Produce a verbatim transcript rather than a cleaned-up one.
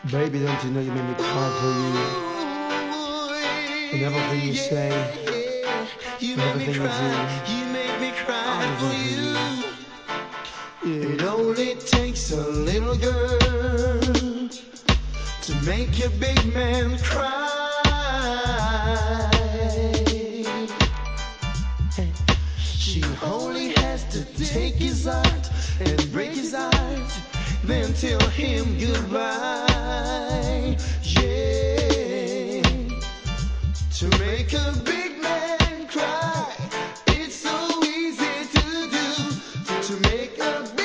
Baby, don't you know you make me cry for you? And everything you say, You and make me everything you cry, do, you make me cry I'll for do you. for you. It Yeah. only takes a little girl to make a big man cry. She only has to take his heart and break his heart, then tell him goodbye. Yeah, to make a big man cry, it's so easy to do. To make a big